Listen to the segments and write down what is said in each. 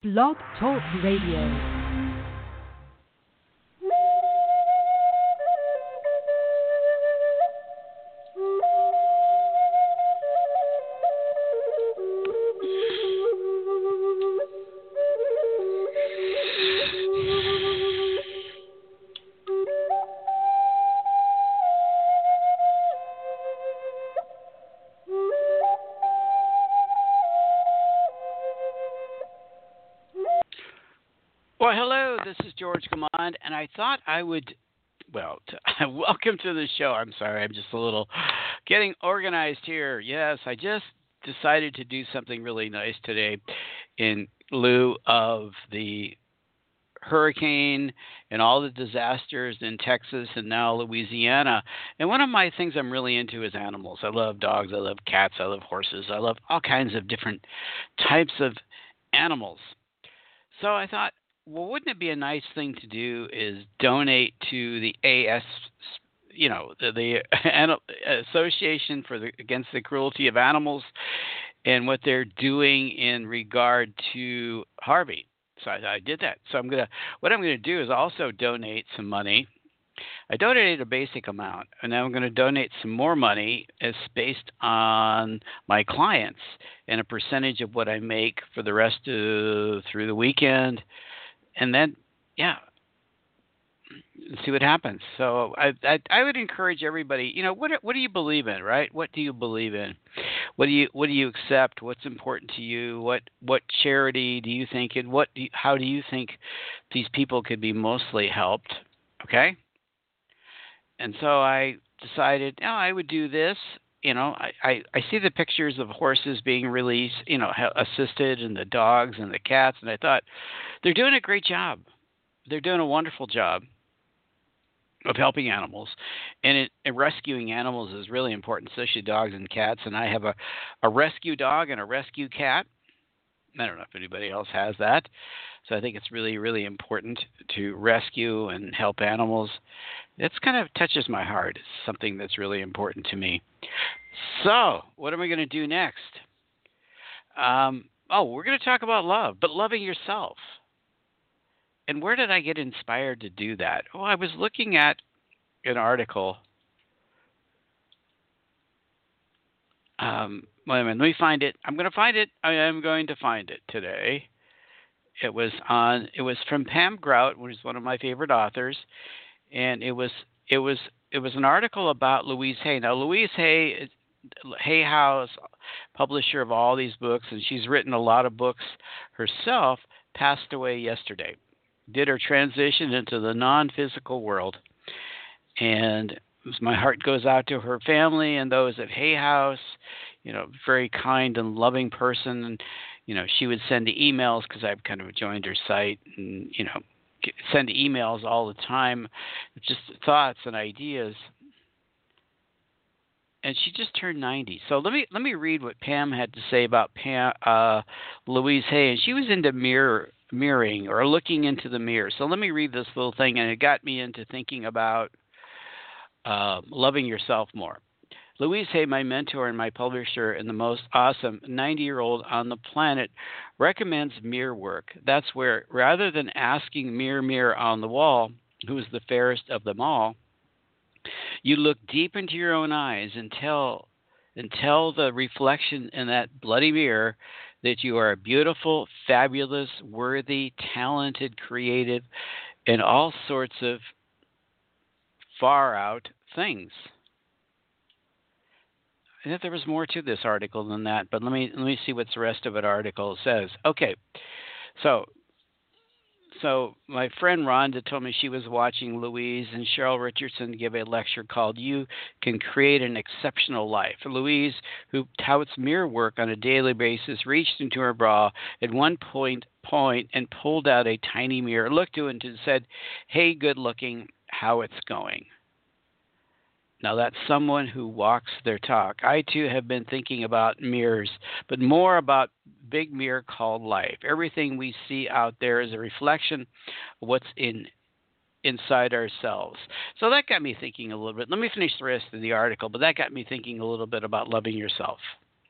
Blog Talk Radio. Well, hello, this is George Gamond, and I thought I would, welcome to the show. I'm sorry, I'm just a little getting organized here. Yes, I just decided to do something really nice today in lieu of the hurricane and all the disasters in Texas and now Louisiana. And one of my things I'm really into is animals. I love dogs, I love cats, I love horses, I love all kinds of different types of animals. So I thought, well, wouldn't it be a nice thing to do is donate to the the Association Against the Cruelty of Animals and what they're doing in regard to Harvey. So I did that. So what I'm gonna do is also donate some money. I donated a basic amount, and now I'm going to donate some more money as based on my clients and a percentage of what I make for the rest of through the weekend. And then, see what happens. So I would encourage everybody. What do you believe in, right? What do you believe in? What do you accept? What's important to you? What charity do you think? And how do you think these people could be mostly helped? Okay. And so I decided, I would do this. I see the pictures of horses being released, assisted, and the dogs and the cats, and I thought they're doing a great job. They're doing a wonderful job of helping animals, and rescuing animals is really important, especially dogs and cats. And I have a rescue dog and a rescue cat. I don't know if anybody else has that. So I think it's really, really important to rescue and help animals. It's kind of touches my heart. It's something that's really important to me. So what am I going to do next? We're going to talk about love, but loving yourself. And where did I get inspired to do that? Well, I was looking at an article. Wait a minute, let me find it. I'm going to find it. I am going to find it today. It was from Pam Grout, which is one of my favorite authors, and it was an article about Louise Hay. Now, Louise Hay, Hay House, publisher of all these books, and she's written a lot of books herself, passed away yesterday. Did her transition into the non-physical world, and my heart goes out to her family and those at Hay House. Very kind and loving person, and she would send emails because I've kind of joined her site, and send emails all the time, just thoughts and ideas. And she just turned 90. So let me read what Pam had to say about Louise Hay, and she was into mirroring or looking into the mirror. So let me read this little thing, and it got me into thinking about loving yourself more. Louise Hay, my mentor and my publisher and the most awesome 90-year-old on the planet, recommends mirror work. That's where, rather than asking mirror, mirror on the wall, who is the fairest of them all, you look deep into your own eyes and tell the reflection in that bloody mirror that you are beautiful, fabulous, worthy, talented, creative, and all sorts of far-out things. I thought there was more to this article than that, but let me see what the rest of the article says. Okay, so my friend Rhonda told me she was watching Louise and Cheryl Richardson give a lecture called "You Can Create an Exceptional Life." Louise, who touts mirror work on a daily basis, reached into her bra at one point and pulled out a tiny mirror, looked to it, and said, "Hey, good looking, how it's going." Now, that's someone who walks their talk. I, too, have been thinking about mirrors, but more about big mirror called life. Everything we see out there is a reflection of what's inside ourselves. So that got me thinking a little bit. Let me finish the rest of the article, but that got me thinking a little bit about loving yourself.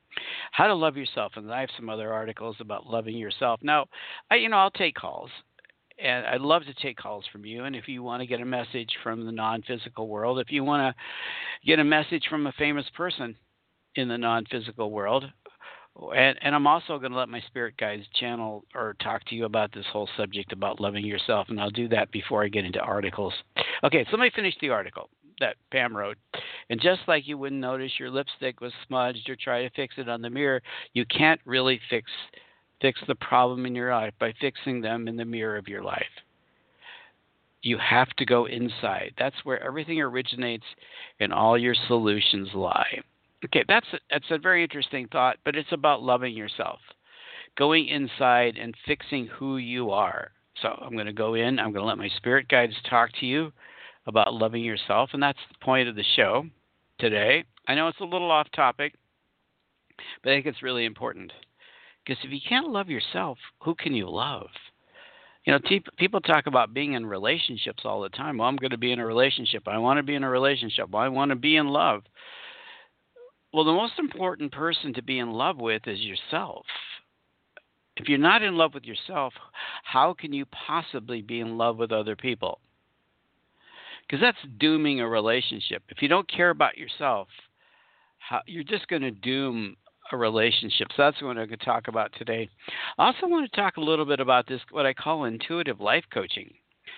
How to love yourself, and I have some other articles about loving yourself. Now, I'll take calls, and I'd love to take calls from you. And if you want to get a message from the non-physical world, if you want to get a message from a famous person in the non-physical world, and I'm also going to let my spirit guides channel or talk to you about this whole subject about loving yourself, and I'll do that before I get into articles. Okay, so let me finish the article that Pam wrote. And just like you wouldn't notice your lipstick was smudged or try to fix it on the mirror, you can't really fix the problem in your life by fixing them in the mirror of your life. You have to go inside. That's where everything originates and all your solutions lie. Okay, that's a very interesting thought, but it's about loving yourself, going inside and fixing who you are. So I'm going to go in. I'm going to let my spirit guides talk to you about loving yourself, and that's the point of the show today. I know it's a little off topic, but I think it's really important. Because if you can't love yourself, who can you love? People talk about being in relationships all the time. Well, I'm going to be in a relationship. I want to be in a relationship. Well, I want to be in love. Well, the most important person to be in love with is yourself. If you're not in love with yourself, how can you possibly be in love with other people? Because that's dooming a relationship. If you don't care about yourself, you're just going to doom a relationship. So that's what I'm going to talk about today. I also want to talk a little bit about this, what I call intuitive life coaching.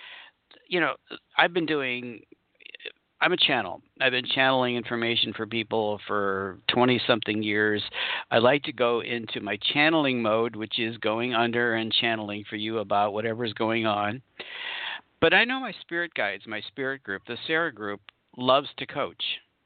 I'm a channel. I've been channeling information for people for 20-something years. I like to go into my channeling mode, which is going under and channeling for you about whatever's going on. But I know my spirit guides, my spirit group, the Sarah group, loves to coach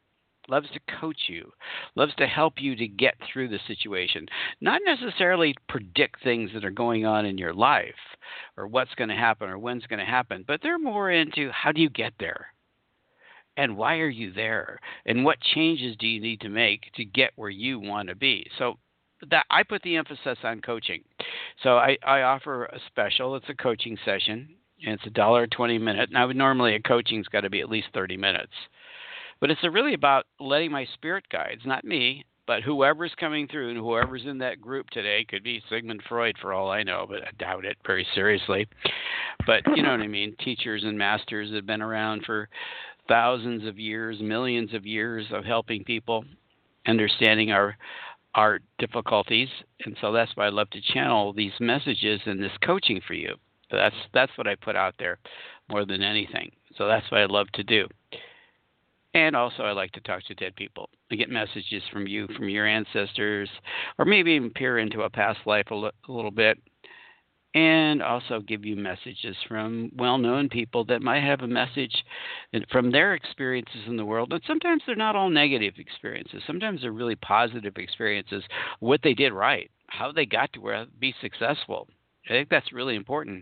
you, loves to help you to get through the situation. Not necessarily predict things that are going on in your life or what's going to happen or when's going to happen, but they're more into how do you get there and why are you there and what changes do you need to make to get where you want to be. So that I put the emphasis on coaching. So I offer a special. It's a coaching session, and it's $1 20 minute. Now, normally a coaching's got to be at least 30 minutes. But it's really about letting my spirit guides, not me, but whoever's coming through and whoever's in that group today, could be Sigmund Freud for all I know, but I doubt it very seriously. But you know what I mean? Teachers and masters that have been around for thousands of years, millions of years of helping people, understanding our difficulties. And so that's why I love to channel these messages and this coaching for you. That's what I put out there more than anything. So that's what I love to do. And also, I like to talk to dead people. I get messages from you, from your ancestors, or maybe even peer into a past life a little bit. And also give you messages from well-known people that might have a message from their experiences in the world. And sometimes they're not all negative experiences. Sometimes they're really positive experiences, what they did right, how they got to be successful. I think that's really important.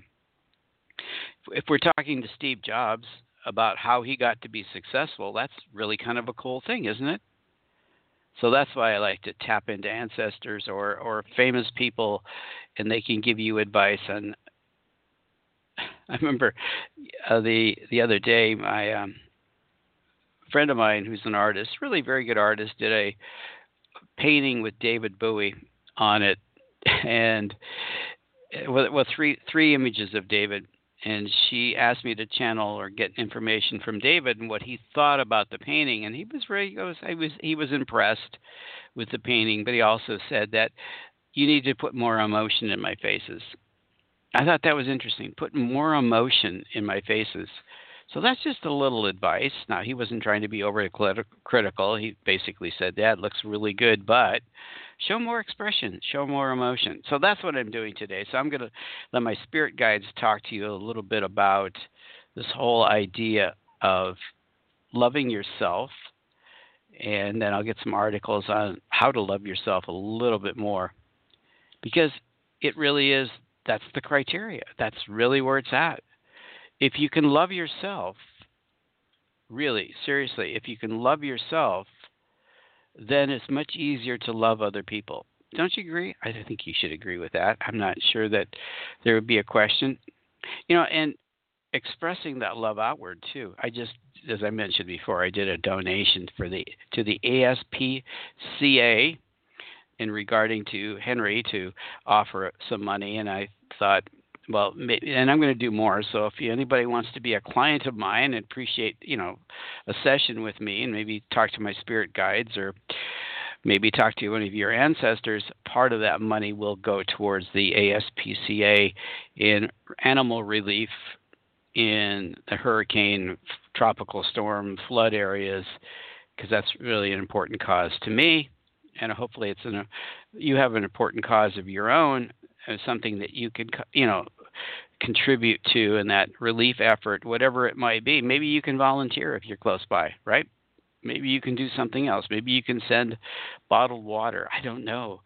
If we're talking to Steve Jobs about how he got to be successful, that's really kind of a cool thing, isn't it? So that's why I like to tap into ancestors or famous people, and they can give you advice. And I remember the other day, my friend of mine who's an artist, really very good artist, did a painting with David Bowie on it, and three images of David. And she asked me to channel or get information from David and what he thought about the painting. And he was impressed with the painting, but he also said that you need to put more emotion in my faces. I thought that was interesting, put more emotion in my faces. So that's just a little advice. Now, he wasn't trying to be overly critical. He basically said, that looks really good, but show more expression, show more emotion. So that's what I'm doing today. So I'm going to let my spirit guides talk to you a little bit about this whole idea of loving yourself. And then I'll get some articles on how to love yourself a little bit more. Because it really is, that's the criteria. That's really where it's at. If you can love yourself, really, seriously, if you can love yourself, then it's much easier to love other people. Don't you agree? I think you should agree with that. I'm not sure that there would be a question. And expressing that love outward, too. As I mentioned before, I did a donation to the ASPCA, in regarding to Henry to offer some money, and I thought, well, and I'm going to do more. So if anybody wants to be a client of mine and appreciate, a session with me, and maybe talk to my spirit guides or maybe talk to one of your ancestors, part of that money will go towards the ASPCA in animal relief in the hurricane, tropical storm, flood areas, because that's really an important cause to me. And hopefully you have an important cause of your own, something that you could, contribute to in that relief effort, whatever it might be. Maybe you can volunteer if you're close by, right? Maybe you can do something else. Maybe you can send bottled water. I don't know.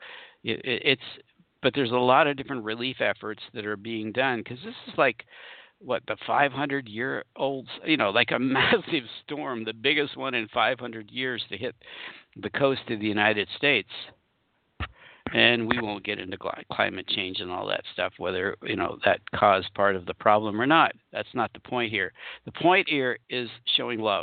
But there's a lot of different relief efforts that are being done, because this is like, the 500-year-old, like a massive storm, the biggest one in 500 years to hit the coast of the United States. And we won't get into climate change and all that stuff, whether, that caused part of the problem or not. That's not the point here. The point here is showing love.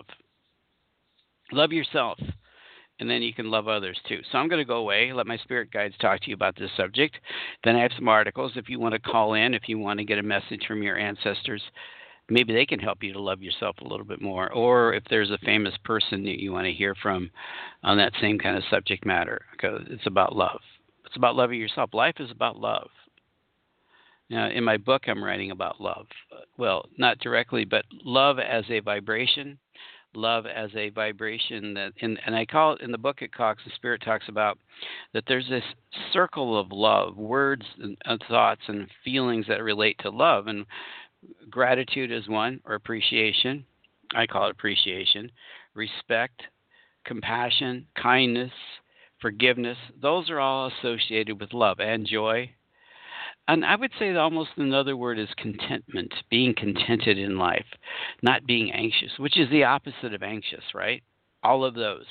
Love yourself, and then you can love others too. So I'm going to go away, let my spirit guides talk to you about this subject. Then I have some articles if you want to call in, if you want to get a message from your ancestors. Maybe they can help you to love yourself a little bit more. Or if there's a famous person that you want to hear from on that same kind of subject matter, because it's about love. It's about loving yourself. Life is about love. Now, in my book, I'm writing about love. Well, not directly, but love as a vibration. Love as a vibration and I call it in the book, the Spirit talks about that there's this circle of love, words and thoughts and feelings that relate to love. And gratitude is one, or appreciation. I call it appreciation. Respect, compassion, kindness, forgiveness. Those are all associated with love, and joy. And I would say that almost another word is contentment, being contented in life, not being anxious, which is the opposite of anxious, right? All of those.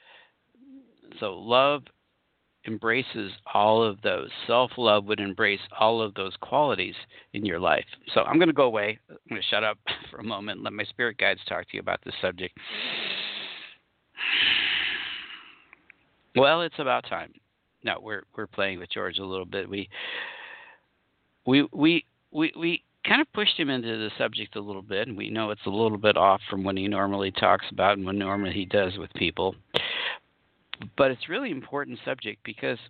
So love embraces all of those. Self-love would embrace all of those qualities in your life. So I'm going to go away. I'm going to shut up for a moment and let my spirit guides talk to you about this subject. Well, it's about time. No, we're playing with George a little bit. We kind of pushed him into the subject a little bit, and we know it's a little bit off from what he normally talks about and what normally he does with people. But it's really important subject, because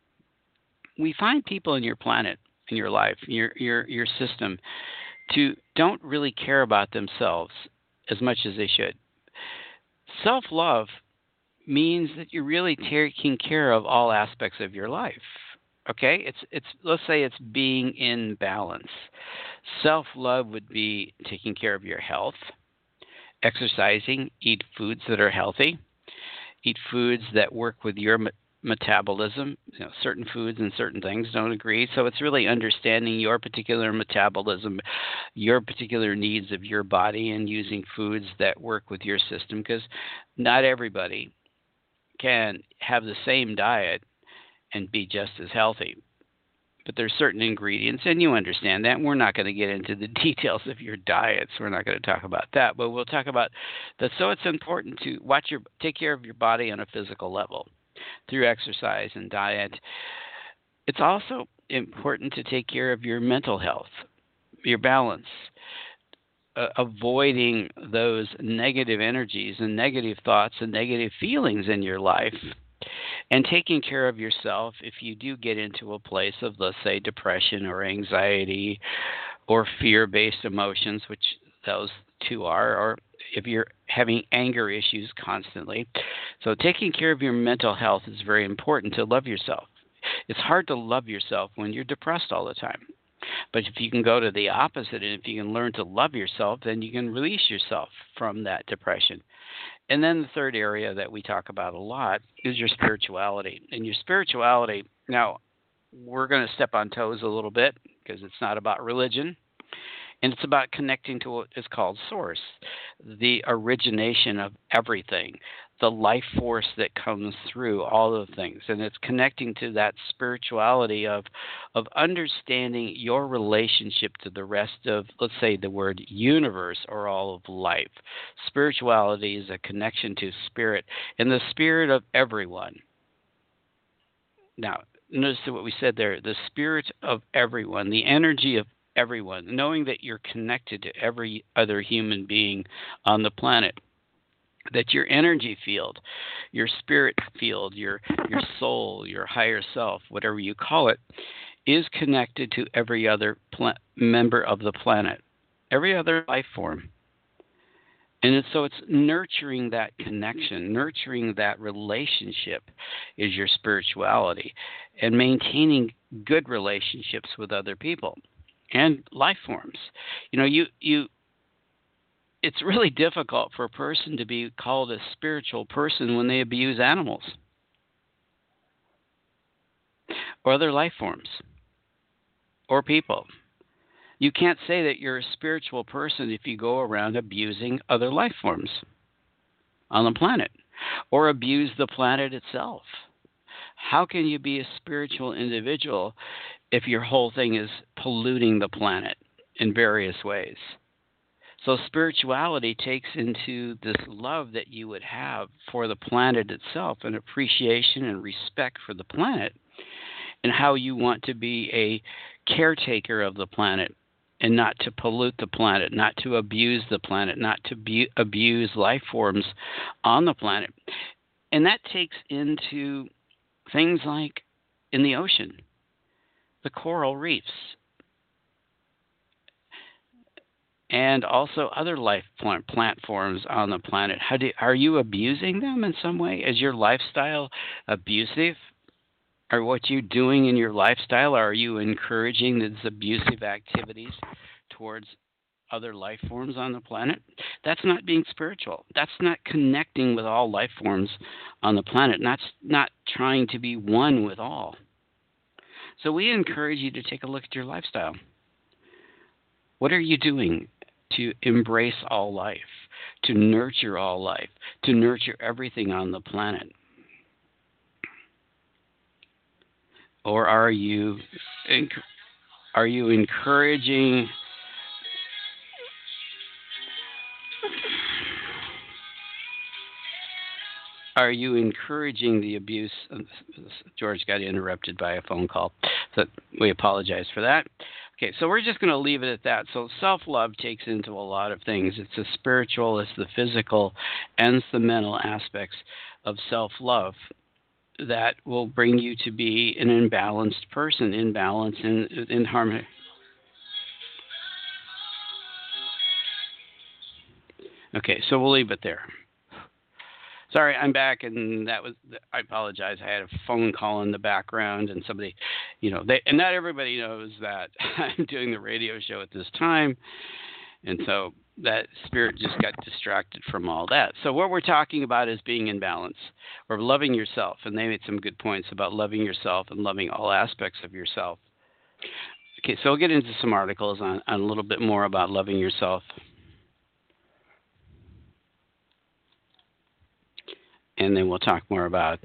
we find people in your planet, in your life, your system, don't really care about themselves as much as they should. Self-love means that you're really taking care of all aspects of your life. Okay, it's let's say it's being in balance. Self-love would be taking care of your health, exercising, eat foods that are healthy, eat foods that work with your metabolism. Certain foods and certain things don't agree. So it's really understanding your particular metabolism, your particular needs of your body, and using foods that work with your system, because not everybody can have the same diet and be just as healthy. But there's certain ingredients, and you understand that. We're not going to get into the details of your diets. We're not going to talk about that, but we'll talk about that. So it's important to take care of your body on a physical level through exercise and diet. It's also important to take care of your mental health, your balance, avoiding those negative energies and negative thoughts and negative feelings in your life. And taking care of yourself if you do get into a place of, let's say, depression or anxiety or fear-based emotions, which those two are, or if you're having anger issues constantly. So taking care of your mental health is very important to love yourself. It's hard to love yourself when you're depressed all the time. But if you can go to the opposite, and if you can learn to love yourself, then you can release yourself from that depression. And then the third area that we talk about a lot is your spirituality. And your spirituality, now, we're going to step on toes a little bit, because it's not about religion. And it's about connecting to what is called source, the origination of everything, the life force that comes through all of things. And it's connecting to that spirituality of understanding your relationship to the rest of, let's say, the word universe or all of life. Spirituality is a connection to spirit and the spirit of everyone. Now, notice what we said there, the spirit of everyone, the energy of everyone, knowing that you're connected to every other human being on the planet, that your energy field, your spirit field, your soul, your higher self, whatever you call it, is connected to every other member of the planet, every other life form. And so it's nurturing that connection, nurturing that relationship is your spirituality, and maintaining good relationships with other people and life forms. It's really difficult for a person to be called a spiritual person when they abuse animals or other life forms or people. You can't say that you're a spiritual person if you go around abusing other life forms on the planet or abuse the planet itself. How can you be a spiritual individual if your whole thing is polluting the planet in various ways? So spirituality takes into this love that you would have for the planet itself, and appreciation and respect for the planet, and how you want to be a caretaker of the planet and not to pollute the planet, not to abuse the planet, not to abuse life forms on the planet. And that takes into things like in the ocean, the coral reefs, and also other life plant forms on the planet. Are you abusing them in some way? Is your lifestyle abusive? Or what you're doing in your lifestyle, are you encouraging these abusive activities towards other life forms on the planet? That's not being spiritual. That's not connecting with all life forms on the planet. That's not trying to be one with all. So we encourage you to take a look at your lifestyle. What are you doing to embrace all life, to nurture all life, to nurture everything on the planet? Or are you encouraging the abuse? George got interrupted by a phone call, so we apologize for that. Okay, so we're just going to leave it at that. So self-love takes into a lot of things. It's the spiritual, it's the physical, and it's the mental aspects of self-love that will bring you to be an imbalanced person, in balance and in harmony. Okay, so we'll leave it there. Sorry, I'm back, and I apologize. I had a phone call in the background, and somebody, and not everybody knows that I'm doing the radio show at this time, and so that spirit just got distracted from all that. So what we're talking about is being in balance or loving yourself. And they made some good points about loving yourself and loving all aspects of yourself. Okay, so we'll get into some articles on a little bit more about loving yourself. And then we'll talk more about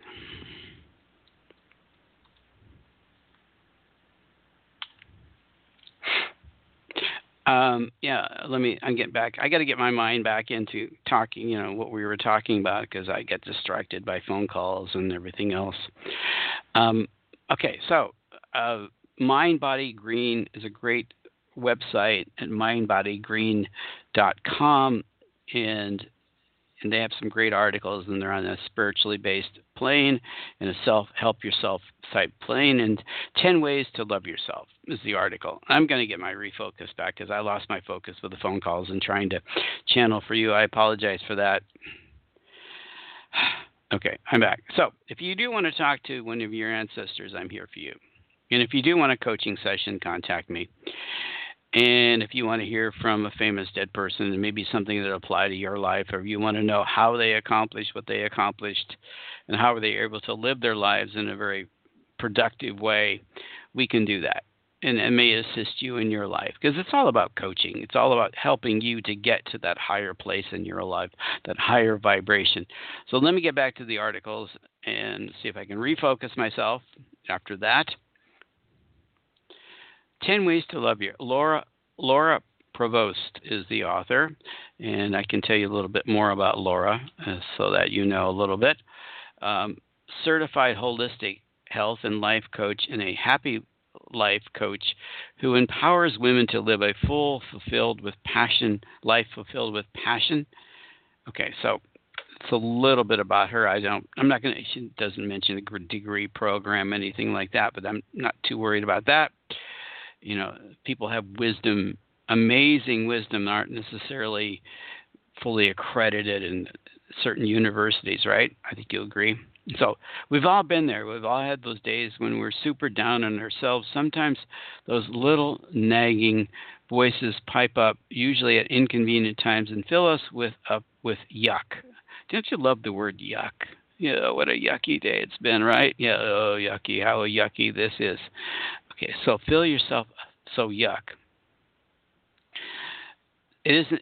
I'm getting back. I got to get my mind back into talking, what we were talking about, because I get distracted by phone calls and everything else. Okay, so Mind Body Green is a great website at mindbodygreen.com, and they have some great articles, and they're on a spiritually based plane and a help yourself type plane. And 10 ways to love yourself is the article. I'm going to get my refocus back because I lost my focus with the phone calls and trying to channel for you. I apologize for that. Okay, I'm back. So if you do want to talk to one of your ancestors, I'm here for you. And if you do want a coaching session, contact me. And if you want to hear from a famous dead person and maybe something that applied to your life, or you want to know how they accomplished what they accomplished and how were they able to live their lives in a very productive way, we can do that. And it may assist you in your life, because it's all about coaching. It's all about helping you to get to that higher place in your life, that higher vibration. So let me get back to the articles and see if I can refocus myself after that. 10 Ways to Love You. Laura Provost is the author, and I can tell you a little bit more about Laura so that you know a little bit. Certified holistic health, and life coach and a happy life coach who empowers women to live a full, fulfilled with passion, life fulfilled with passion. Okay, so it's a little bit about her. I'm not going to, she doesn't mention a degree program, anything like that, but I'm not too worried about that. You know, people have wisdom, amazing wisdom, aren't necessarily fully accredited in certain universities, right? I think you'll agree. So we've all been there. We've all had those days when we're super down on ourselves. Sometimes those little nagging voices pipe up, usually at inconvenient times, and fill us with yuck. Don't you love the word yuck? Yeah, what a yucky day it's been, right? Yeah, oh, yucky, how yucky this is. Okay, so fill yourself, so yuck. It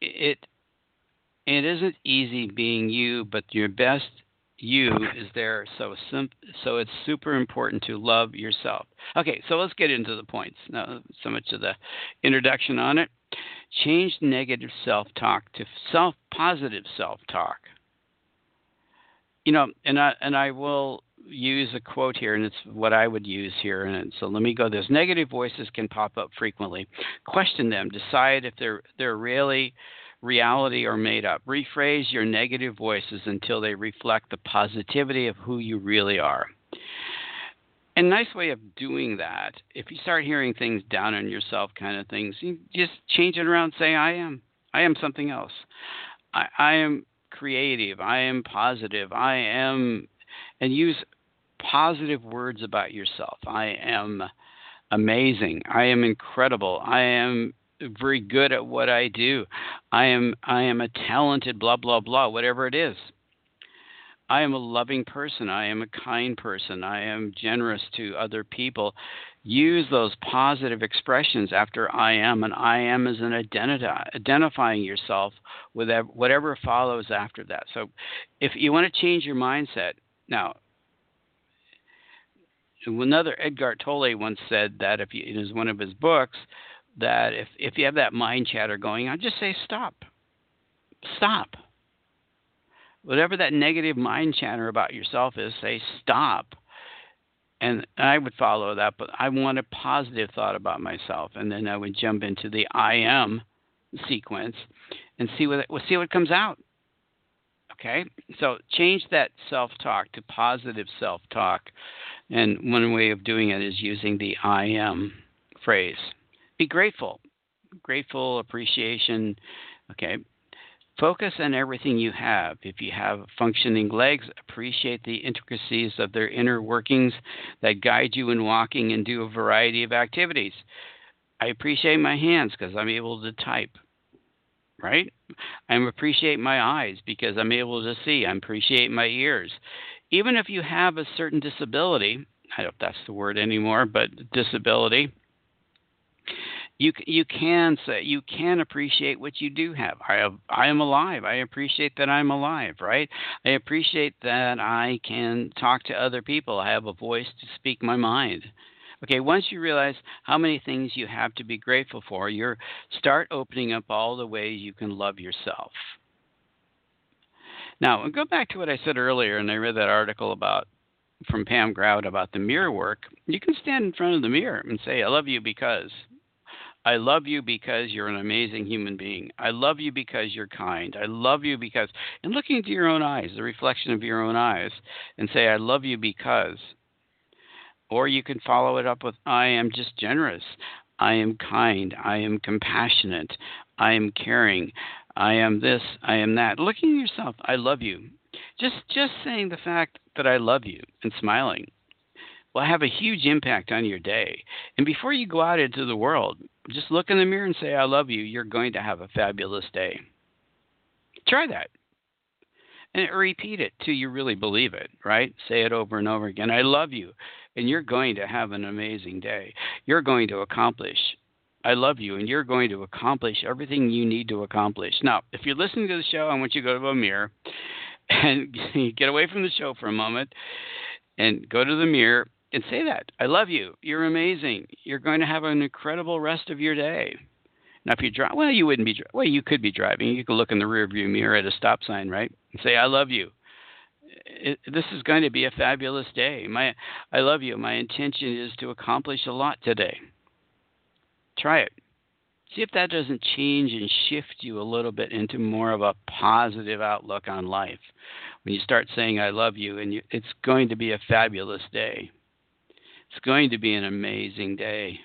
isn't easy being you, but your best you is there. So it's super important to love yourself. Okay, so let's get into the points. Now, so much of the introduction on it. Change negative self-talk to positive self-talk. You know, and I will use a quote here, and it's what I would use here. And so let me go. Those negative voices can pop up frequently. Question them. Decide if they're really reality or made up. Rephrase your negative voices until they reflect the positivity of who you really are. And a nice way of doing that, if you start hearing things down on yourself kind of things, you just change it around. Say, I am something else. I am creative. I am positive. I am, and use positive words about yourself. I am amazing. I am incredible. I am very good at what I do. I am a talented blah, blah, blah, whatever it is. I am a loving person. I am a kind person. I am generous to other people. Use those positive expressions after I am, and I am as an identifying yourself with whatever follows after that. So if you want to change your mindset, now, another Edgar Tolle once said that in one of his books, that if you have that mind chatter going on, just say stop. Stop. Whatever that negative mind chatter about yourself is, say stop. And I would follow that, but I want a positive thought about myself. And then I would jump into the I am sequence and see what comes out. Okay? So change that self-talk to positive self-talk. And one way of doing it is using the I am phrase. Be grateful. Grateful, appreciation. Okay. Focus on everything you have. If you have functioning legs, appreciate the intricacies of their inner workings that guide you in walking and do a variety of activities. I appreciate my hands because I'm able to type, right? I appreciate my eyes because I'm able to see. I appreciate my ears. Even if you have a certain disability, I don't know if that's the word anymore, but disability, you can appreciate what you do have. I am alive. I appreciate that I'm alive, right? I appreciate that I can talk to other people. I have a voice to speak my mind. Okay, once you realize how many things you have to be grateful for, you start opening up all the ways you can love yourself. Now, go back to what I said earlier, and I read that article from Pam Grout about the mirror work. You can stand in front of the mirror and say, I love you because. I love you because you're an amazing human being. I love you because you're kind. I love you because, and looking into your own eyes, the reflection of your own eyes, and say, I love you because. Or you can follow it up with, I am just generous. I am kind. I am compassionate. I am caring. I am this. I am that. Looking at yourself, I love you. Just saying the fact that I love you and smiling will have a huge impact on your day. And before you go out into the world, just look in the mirror and say, I love you. You're going to have a fabulous day. Try that. And repeat it till you really believe it, right? Say it over and over again. I love you. And you're going to have an amazing day. You're going to accomplish. I love you. And you're going to accomplish everything you need to accomplish. Now, if you're listening to the show, I want you to go to a mirror and get away from the show for a moment and go to the mirror and say that. I love you. You're amazing. You're going to have an incredible rest of your day. Now, if you drive, you wouldn't be. You could be driving. You could look in the rearview mirror at a stop sign, right, and say, "I love you." This is going to be a fabulous day. I love you. My intention is to accomplish a lot today. Try it. See if that doesn't change and shift you a little bit into more of a positive outlook on life. When you start saying I love you, and it's going to be a fabulous day. It's going to be an amazing day.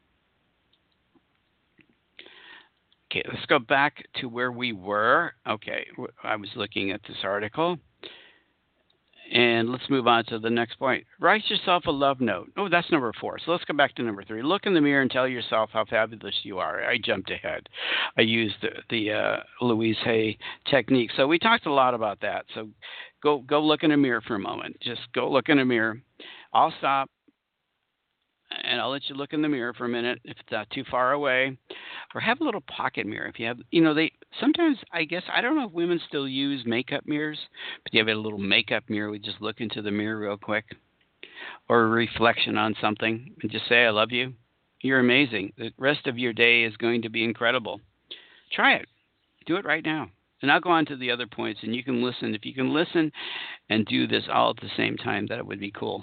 Okay, let's go back to where we were. Okay, I was looking at this article. And let's move on to the next point. Write yourself a love note. Oh, that's number 4. So let's go back to number 3. Look in the mirror and tell yourself how fabulous you are. I jumped ahead. I used the Louise Hay technique. So we talked a lot about that. So go look in a mirror for a moment. Just go look in a mirror. I'll stop. And I'll let you look in the mirror for a minute if it's not too far away, or have a little pocket mirror. If you have, they sometimes, I guess, I don't know if women still use makeup mirrors, but you have a little makeup mirror. We just look into the mirror real quick, or a reflection on something, and just say, I love you. You're amazing. The rest of your day is going to be incredible. Try it. Do it right now. And I'll go on to the other points, and you can listen. If you can listen and do this all at the same time, that would be cool.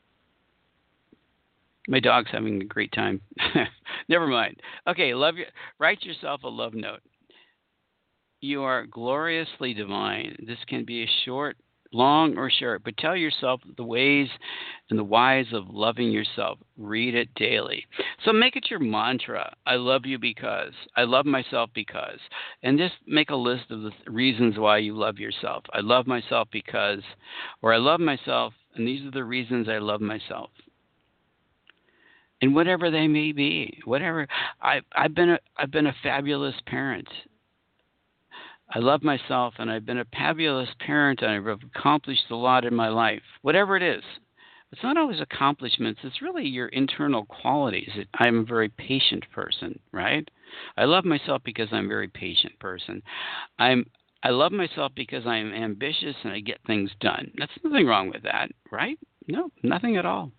My dog's having a great time. Never mind. Okay, write yourself a love note. You are gloriously divine. This can be a short, long, or short, but tell yourself the ways and the whys of loving yourself. Read it daily. So make it your mantra. I love you because. I love myself because. And just make a list of the reasons why you love yourself. I love myself because, or I love myself, and these are the reasons I love myself. And whatever they may be, whatever. I've been a fabulous parent. I love myself, and I've been a fabulous parent, and I've accomplished a lot in my life. Whatever it is, it's not always accomplishments. It's really your internal qualities. I'm a very patient person, right? I love myself because I'm a very patient person. I love myself because I'm ambitious and I get things done. That's nothing wrong with that, right? No, nothing at all.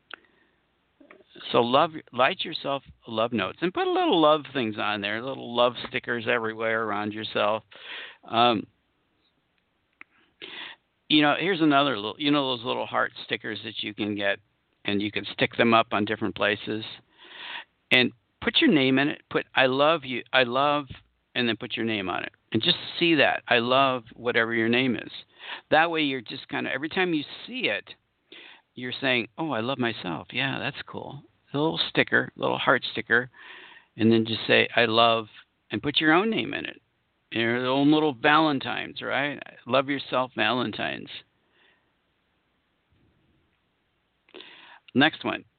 So write yourself love notes and put a little love things on there, little love stickers everywhere around yourself. Here's another little, those little heart stickers that you can get, and you can stick them up on different places. And put your name in it. Put I love you, I love, and then put your name on it. And just see that. I love whatever your name is. That way you're just kind of, every time you see it, you're saying, oh, I love myself. Yeah, that's cool. A little sticker, little heart sticker, and then just say, I love, and put your own name in it. Your own little Valentines, right? Love yourself, Valentines. Next one.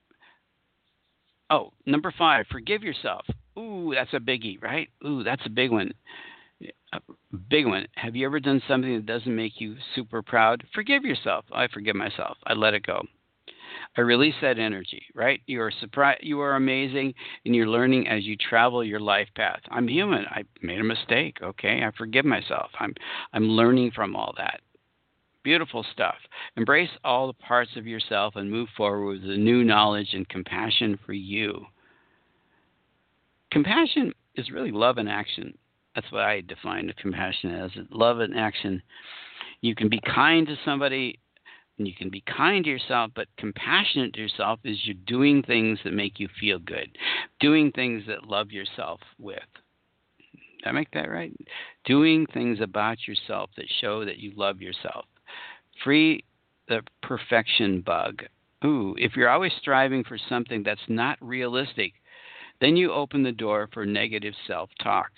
Oh, number 5, forgive yourself. Ooh, that's a biggie, right? Ooh, that's a big one. A big one. Have you ever done something that doesn't make you super proud? Forgive yourself. I forgive myself. I let it go. I release that energy, right? You are surprised. You are amazing, and you're learning as you travel your life path. I'm human. I made a mistake. Okay, I forgive myself. I'm learning from all that. Beautiful stuff. Embrace all the parts of yourself and move forward with the new knowledge and compassion for you. Compassion is really love in action. That's what I define compassion as. Love in action. You can be kind to somebody, and you can be kind to yourself, but compassionate to yourself is you're doing things that make you feel good, doing things that love yourself with. Did I make that right? Doing things about yourself that show that you love yourself. Free the perfection bug. Ooh, if you're always striving for something that's not realistic, then you open the door for negative self-talk.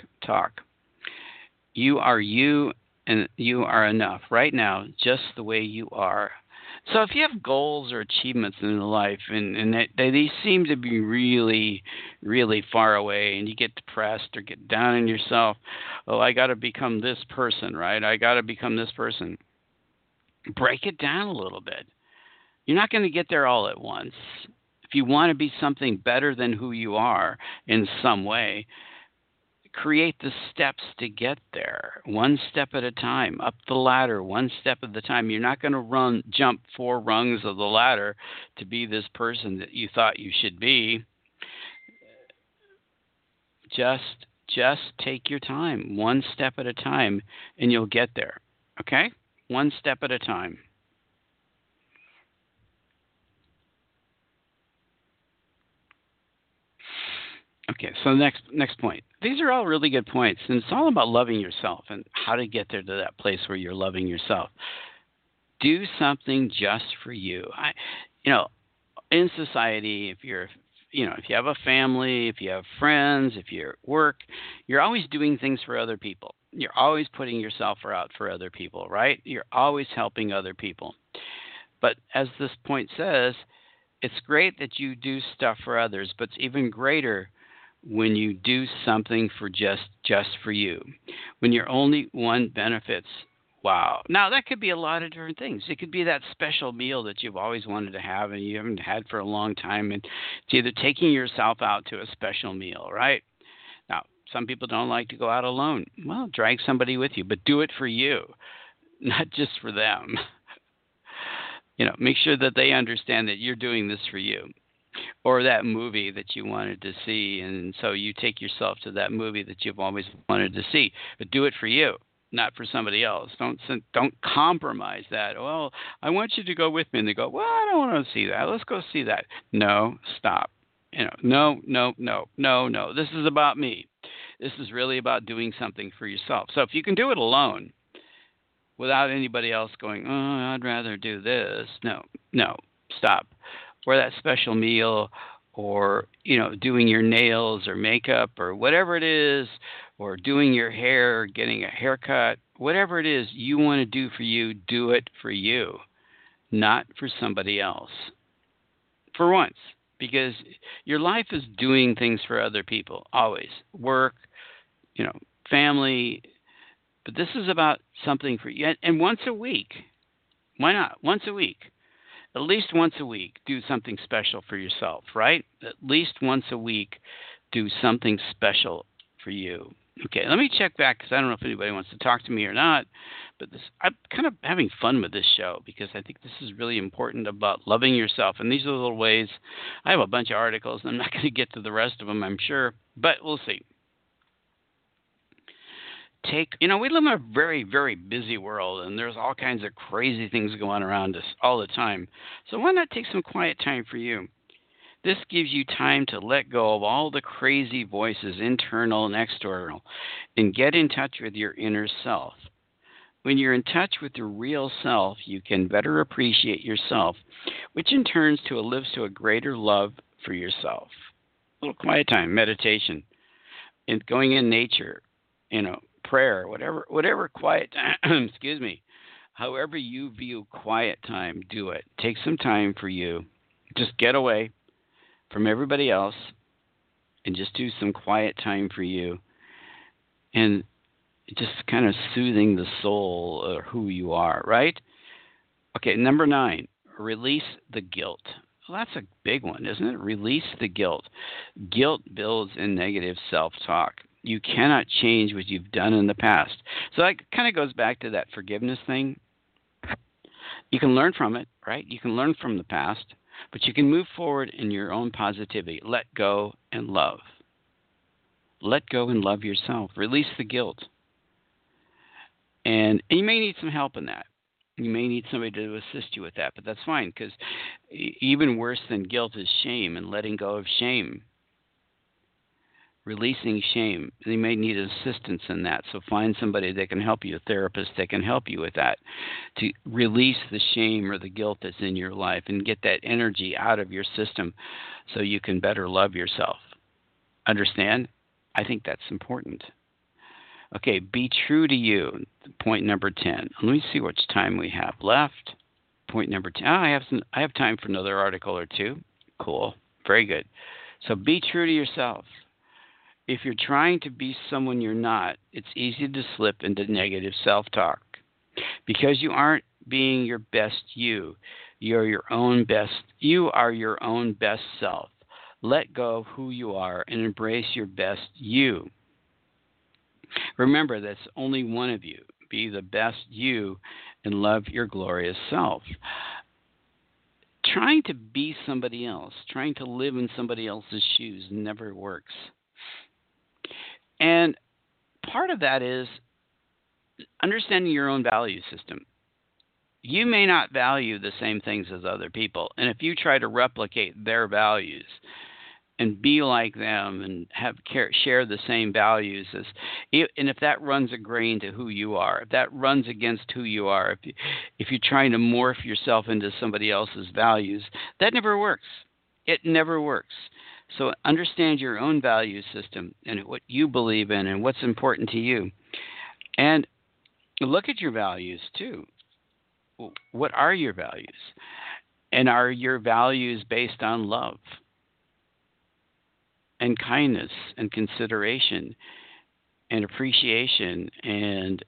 You are you, and you are enough right now, just the way you are. So if you have goals or achievements in life, and they seem to be really, really far away, and you get depressed or get down on yourself, oh, I got to become this person, right? I got to become this person. Break it down a little bit. You're not going to get there all at once. If you want to be something better than who you are in some way, create the steps to get there, one step at a time, up the ladder, one step at a time. You're not going to jump 4 rungs of the ladder to be this person that you thought you should be. Just take your time, one step at a time, and you'll get there. Okay? one step at a time. Okay, so next point. These are all really good points, and it's all about loving yourself and how to get there to that place where you're loving yourself. Do something just for you. You know, in society, if you have a family, if you have friends, if you're at work, you're always doing things for other people. You're always putting yourself out for other people, right? You're always helping other people. But as this point says, it's great that you do stuff for others, but it's even greater when you do something for just for you. When your only one benefits. Wow. Now that could be a lot of different things. It could be that special meal that you've always wanted to have and you haven't had for a long time, and it's either taking yourself out to a special meal, right? Now, some people don't like to go out alone. Well, drag somebody with you, but do it for you, not just for them. Make sure that they understand that you're doing this for you. Or that movie that you wanted to see, and so you take yourself to that movie that you've always wanted to see, but do it for you, not for somebody else. Don't compromise that. Well, I want you to go with me, and they go, well, I don't want to see that. Let's go see that. No, stop. No, no, no, no, no. This is about me. This is really about doing something for yourself. So if you can do it alone, without anybody else going, oh, I'd rather do this. No, no, stop. Or that special meal, or doing your nails or makeup or whatever it is, or doing your hair, or getting a haircut, whatever it is you want to do for you, do it for you, not for somebody else. For once, because your life is doing things for other people, always. Work, family, but this is about something for you. And once a week, why not? Once a week. At least once a week, do something special for yourself, right? At least once a week, do something special for you. Okay, let me check back because I don't know if anybody wants to talk to me or not. But I'm kind of having fun with this show because I think this is really important about loving yourself. And these are the little ways. I have a bunch of articles, and I'm not going to get to the rest of them, I'm sure. But we'll see. We live in a very, very busy world, and there's all kinds of crazy things going around us all the time. So why not take some quiet time for you? This gives you time to let go of all the crazy voices, internal and external, and get in touch with your inner self. When you're in touch with your real self, you can better appreciate yourself, which in turn lives to a greater love for yourself. A little quiet time, meditation, and going in nature, prayer, whatever quiet time, excuse me, however you view quiet time, do it. Take some time for you. Just get away from everybody else and just do some quiet time for you. And just kind of soothing the soul or who you are, right? Okay, number 9, release the guilt. Well, that's a big one, isn't it? Release the guilt. Guilt builds in negative self-talk. You cannot change what you've done in the past. So that kind of goes back to that forgiveness thing. You can learn from it, right? You can learn from the past, but you can move forward in your own positivity. Let go and love. Let go and love yourself. Release the guilt. And you may need some help in that. You may need somebody to assist you with that, but that's fine because even worse than guilt is shame and letting go of shame. Releasing shame. You may need assistance in that, so find somebody that can help you, a therapist that can help you with that, to release the shame or the guilt that's in your life and get that energy out of your system so you can better love yourself. Understand? I think that's important. Okay, be true to you. Point number 10. Let me see which time we have left. Point number 10. I have time for another article or two. Cool. Very good. So be true to yourself. If you're trying to be someone you're not, it's easy to slip into negative self-talk because you aren't being your best you. You are your own best self. Let go of who you are and embrace your best you. Remember, that's only one of you. Be the best you and love your glorious self. Trying to be somebody else, trying to live in somebody else's shoes never works. And part of that is understanding your own value system. You may not value the same things as other people. And if you try to replicate their values and be like them and share the same values as, and if that runs agrain to who you are, if that runs against who you are, if you're trying to morph yourself into somebody else's values, that never works. It never works. So understand your own value system and what you believe in and what's important to you. And look at your values too. What are your values? And are your values based on love and kindness and consideration and appreciation and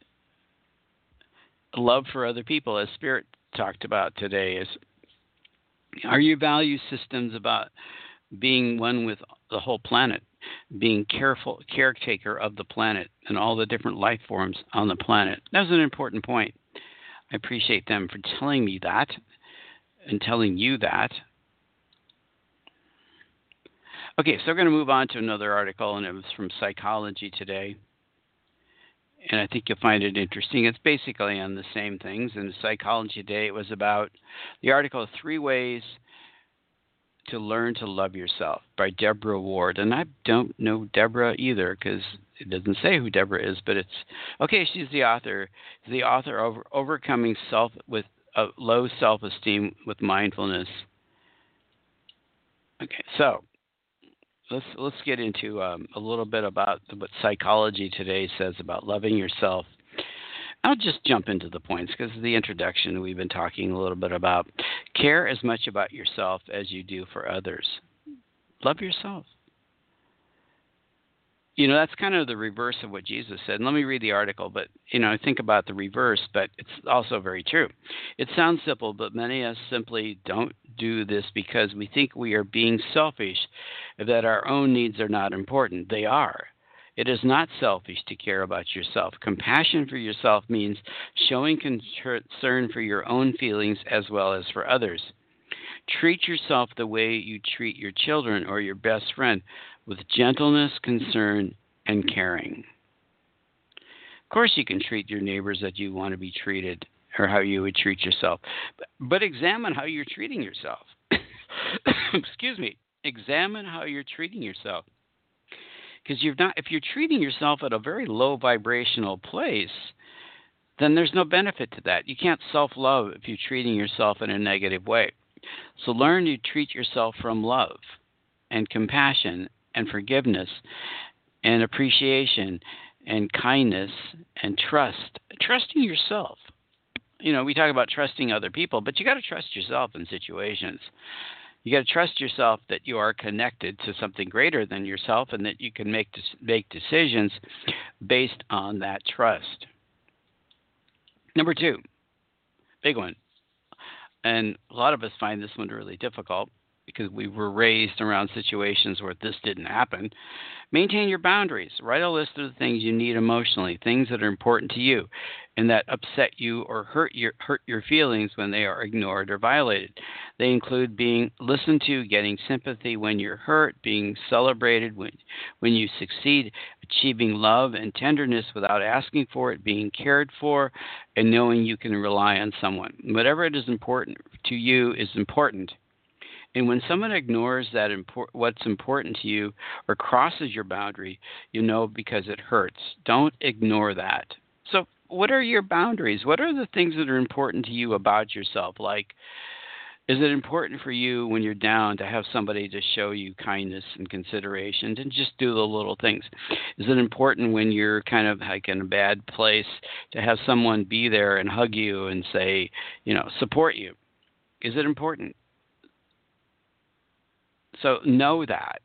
love for other people, as Spirit talked about today? Are your value systems about being one with the whole planet, being caretaker of the planet and all the different life forms on the planet? That's an important point. I appreciate them for telling me that and telling you that. Okay, so we're going to move on to another article, and it was from Psychology Today. And I think you'll find it interesting. It's basically on the same things. In Psychology Today, it was about the article 3 Ways to Learn to Love Yourself by Deborah Ward. And I don't know Deborah either because it doesn't say who Deborah is, but it's okay. She's the author. The author of Overcoming Low Self-Esteem with Mindfulness. Okay, so let's get into a little bit about what Psychology Today says about loving yourself. I'll just jump into the points because of the introduction. We've been talking a little bit about care as much about yourself as you do for others. Love yourself. That's kind of the reverse of what Jesus said. And let me read the article, but, think about the reverse, but it's also very true. It sounds simple, but many of us simply don't do this because we think we are being selfish, that our own needs are not important. They are. It is not selfish to care about yourself. Compassion for yourself means showing concern for your own feelings as well as for others. Treat yourself the way you treat your children or your best friend, with gentleness, concern, and caring. Of course, you can treat your neighbors that you want to be treated or how you would treat yourself, but examine how you're treating yourself. Excuse me. Examine how you're treating yourself. Because if you're treating yourself at a very low vibrational place, then there's no benefit to that. You can't self-love if you're treating yourself in a negative way. So learn to treat yourself from love and compassion and forgiveness and appreciation and kindness and trust. Trusting yourself. We talk about trusting other people, but you got to trust yourself in situations. You got to trust yourself that you are connected to something greater than yourself and that you can make decisions based on that trust. Number 2, big one. And a lot of us find this one really difficult because we were raised around situations where this didn't happen. Maintain your boundaries. Write a list of the things you need emotionally, things that are important to you and that upset you or hurt your feelings when they are ignored or violated. They include being listened to, getting sympathy when you're hurt, being celebrated when you succeed, achieving love and tenderness without asking for it, being cared for, and knowing you can rely on someone. Whatever it is important to you is important. And when someone ignores what's important to you or crosses your boundary, because it hurts. Don't ignore that. So what are your boundaries? What are the things that are important to you about yourself? Like, is it important for you when you're down to have somebody to show you kindness and consideration and just do the little things? Is it important when you're kind of like in a bad place to have someone be there and hug you and say, support you? Is it important? So know that.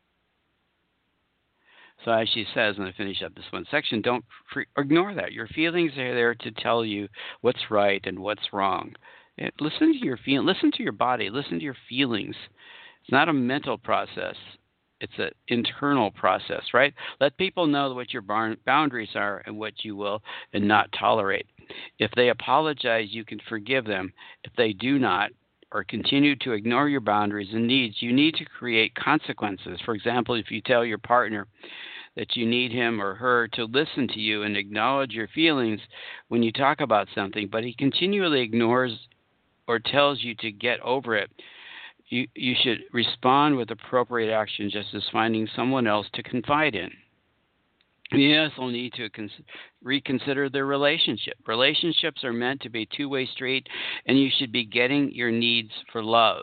So as she says, and I finish up this one section, don't ignore that. Your feelings are there to tell you what's right and what's wrong. Listen to your listen to your body, listen to your feelings. It's not a mental process. It's an internal process, right? Let people know what your boundaries are and what you will and not tolerate. If they apologize, you can forgive them. If they do not, or continue to ignore your boundaries and needs, you need to create consequences. For example, if you tell your partner that you need him or her to listen to you and acknowledge your feelings when you talk about something, but he continually ignores or tells you to get over it, you should respond with appropriate action, just as finding someone else to confide in. You also need to reconsider the relationship. Relationships are meant to be a two-way street, and you should be getting your needs for love.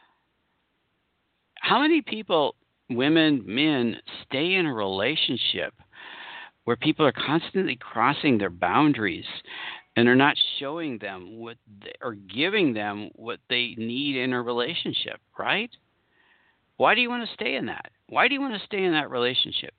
How many people, women, men, stay in a relationship where people are constantly crossing their boundaries and are not showing them or giving them what they need in a relationship, right? Why do you want to stay in that? Why do you want to stay in that relationship?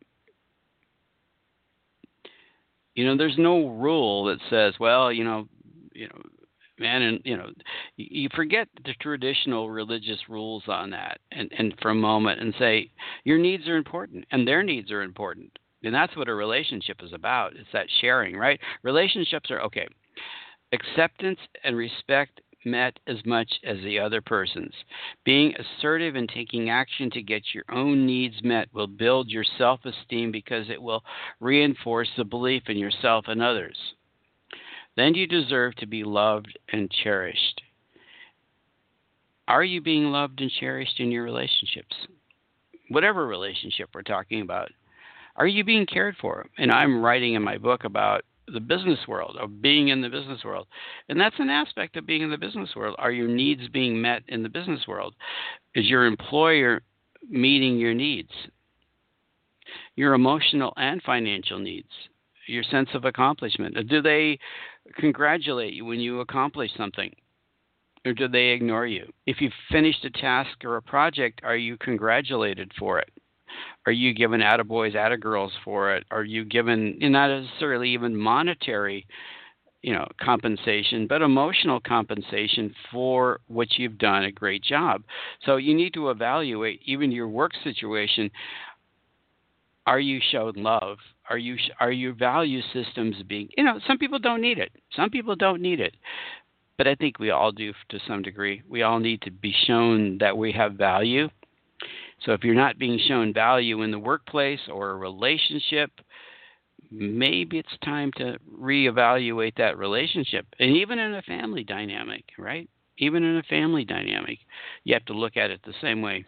There's no rule that says, well, man, and you forget the traditional religious rules on that, and for a moment, and say your needs are important and their needs are important, and that's what a relationship is about. It's that sharing, right? Relationships are okay. Acceptance and respect met as much as the other person's. Being assertive and taking action to get your own needs met will build your self-esteem because it will reinforce the belief in yourself and others. Then you deserve to be loved and cherished. Are you being loved and cherished in your relationships? Whatever relationship we're talking about. Are you being cared for? And I'm writing in my book about the business world, of being in the business world. And that's an aspect of being in the business world. Are your needs being met in the business world? Is your employer meeting your needs? Your emotional and financial needs? Your sense of accomplishment? Do they congratulate you when you accomplish something? Or do they ignore you? If you've finished a task or a project, are you congratulated for it? Are you given attaboys, attagirls for it? Are you given, not necessarily even monetary, compensation, but emotional compensation for what you've done a great job? So you need to evaluate even your work situation. Are you shown love? Are your value systems being, some people don't need it. Some people don't need it. But I think we all do to some degree. We all need to be shown that we have value. So if you're not being shown value in the workplace or a relationship, maybe it's time to reevaluate that relationship. And even in a family dynamic, right? Even in a family dynamic, you have to look at it the same way.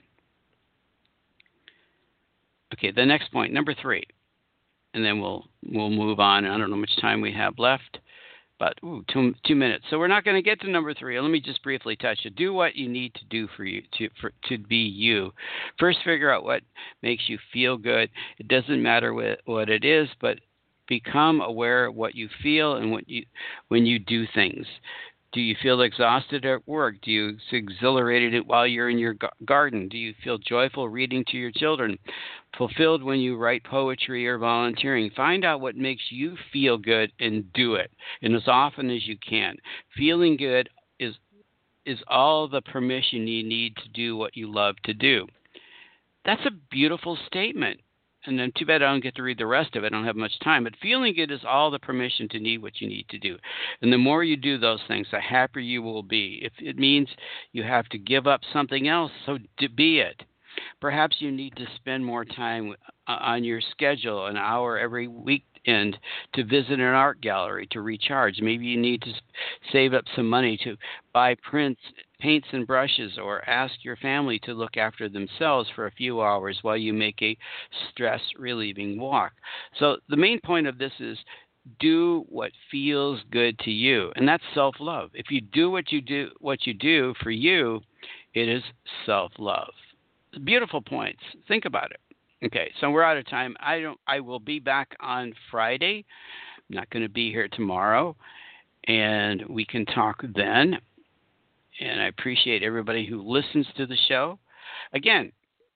Okay, the next point, number 3, and then we'll move on. I don't know how much time we have left, but 2 minutes. So we're not going to get to number 3. Let me just briefly touch it. Do what you need to do for you to be you. First, figure out what makes you feel good. It doesn't matter what it is, but become aware of what you feel and when you do things. Do you feel exhausted at work? Do you feel exhilarated while you're in your garden? Do you feel joyful reading to your children? Fulfilled when you write poetry or volunteering? Find out what makes you feel good and do it, and as often as you can. Feeling good is all the permission you need to do what you love to do. That's a beautiful statement. And then too bad I don't get to read the rest of it. I don't have much time. But feeling good is all the permission to need what you need to do. And the more you do those things, the happier you will be. If it means you have to give up something else, so be it. Perhaps you need to spend more time on your schedule, an hour every weekend, to visit an art gallery to recharge. Maybe you need to save up some money to buy paints and brushes, or ask your family to look after themselves for a few hours while you make a stress-relieving walk. So the main point of this is do what feels good to you, and that's self-love. If you do what you do for you, it is self-love. Beautiful points. Think about it. Okay, so we're out of time. I will be back on Friday. I'm not going to be here tomorrow, and we can talk then. And I appreciate everybody who listens to the show. Again,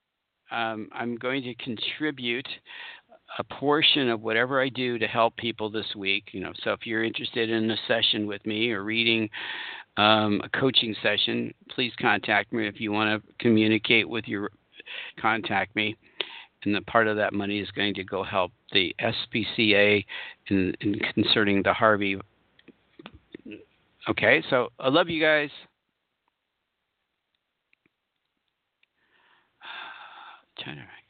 I'm going to contribute a portion of whatever I do to help people this week. So if you're interested in a session with me or reading a coaching session, please contact me. If you want to communicate with contact me. And the part of that money is going to go help the SPCA in concerning the Harvey. Okay, so I love you guys. China.